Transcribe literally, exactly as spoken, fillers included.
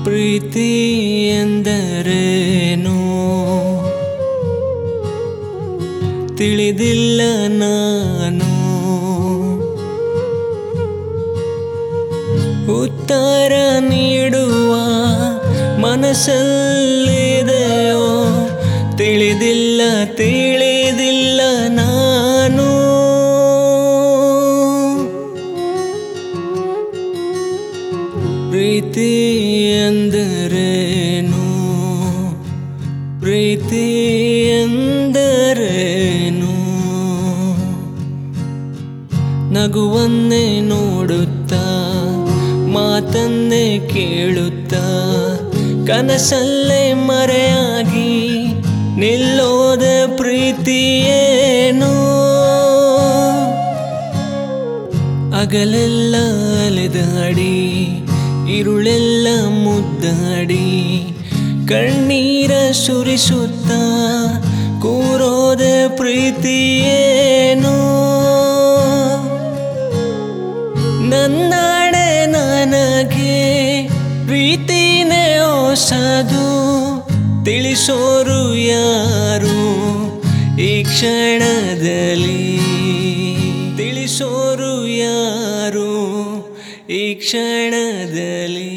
ಪ್ರೀತಿ ಎಂದರೇನು ತಿಳಿದಿಲ್ಲ ನಾನು. ಉತ್ತರ ನೀಡುವ ಮನಸ್ಸಲ್ಲಿದೆಯೋ ತಿಳಿದಿಲ್ಲ ತಿಳಿದಿಲ್ಲ ನಾನು. ಪ್ರೀತಿ ಎಂದರೇನು ಪ್ರೀತಿ ಎಂದರೇನು. ನಗುವನ್ನೇ ನೋಡುತ್ತಾ ಮಾತನ್ನೇ ಕೇಳುತ್ತಾ ಕನಸಲ್ಲೇ ಮರೆಯಾಗಿ ನಿಲ್ಲೋದ ಪ್ರೀತಿಯೇನು. ಅಗಲೆಲ್ಲ ಅಲೆದಾಡಿ ಇರುಳೆಲ್ಲ ಮುದ್ದಾಡಿ ಕಣ್ಣೀರ ಸುರಿಸುತ್ತಾ ಕೂರೋದ ಪ್ರೀತಿಯೇನು. ನನ್ನಾಡೆ ನನಗೆ ಪ್ರೀತಿನೇ ಹೊಸದು ತಿಳಿಸೋರು ಯಾರು ಈ ಕ್ಷಣದಲ್ಲಿ. ತಿಳಿಸೋರು ಯಾರು ಈ ಕ್ಷಣದಲ್ಲಿ.